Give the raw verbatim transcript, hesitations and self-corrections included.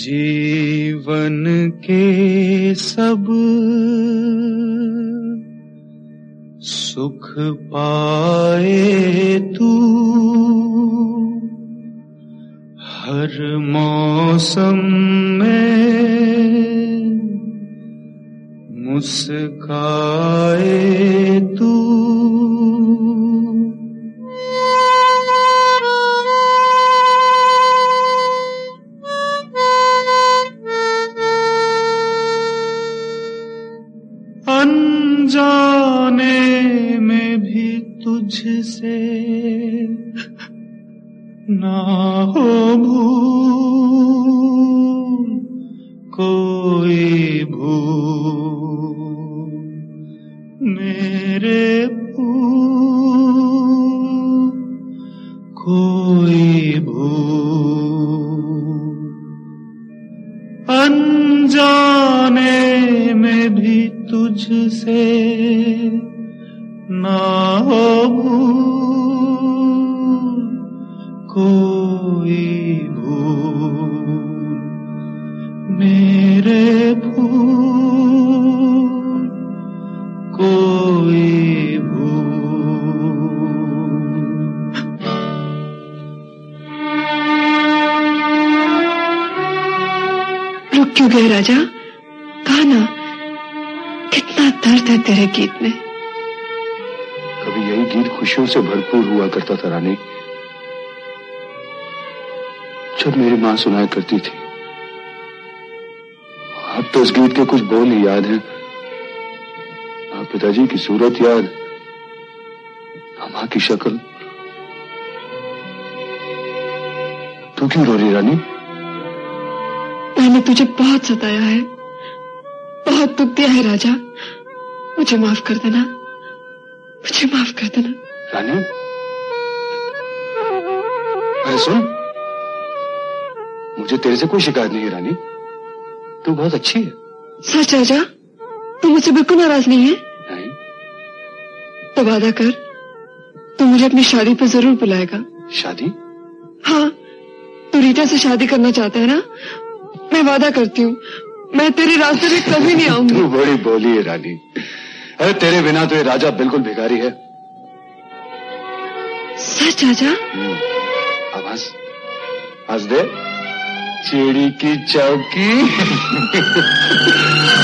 जीवन के सब सुख पाए तू, हर मौसम में मुस्काए तू। अनजाने में भी तुझसे ना हो भूल, कोई भूल मेरे भूल, कोई भूल। अनजाने में भी तुझसे ना हो भूल, कोई भूल मेरे भूल, कोई भूल। रुक क्यों गए राजा? कहा ना, कितना दर्द है तेरे गीत में। कभी यही गीत खुशियों से भरपूर हुआ करता था रानी, जब मेरी माँ सुनाया करती थी। अब तो इस गीत के कुछ बोल ही याद हैं, ना पिताजी की सूरत याद, ना माँ की शक्ल। तू क्यों रो रही रानी? मैंने तुझे बहुत सताया है, बहुत दुख दिया है राजा। मुझे माफ कर देना, मुझे माफ कर देना। रानी, अरे सुन, मुझे तेरे से कोई शिकायत नहीं है रानी, तू बहुत अच्छी है। सच राजा? तू मुझसे बिल्कुल नाराज नहीं है? नहीं। तो वादा कर, तू मुझे अपनी शादी पे जरूर बुलाएगा। शादी? हाँ, तू रीटा से शादी करना चाहता है ना? मैं वादा करती हूँ, मैं तेरे रास्ते में कभी नहीं आऊंगी। तू बड़ी बोली है रानी। अरे तेरे बिना तो ये राजा बिल्कुल भिखारी है। सच राजा? अब हंस, हंस दे। चिड़ी की चौकी।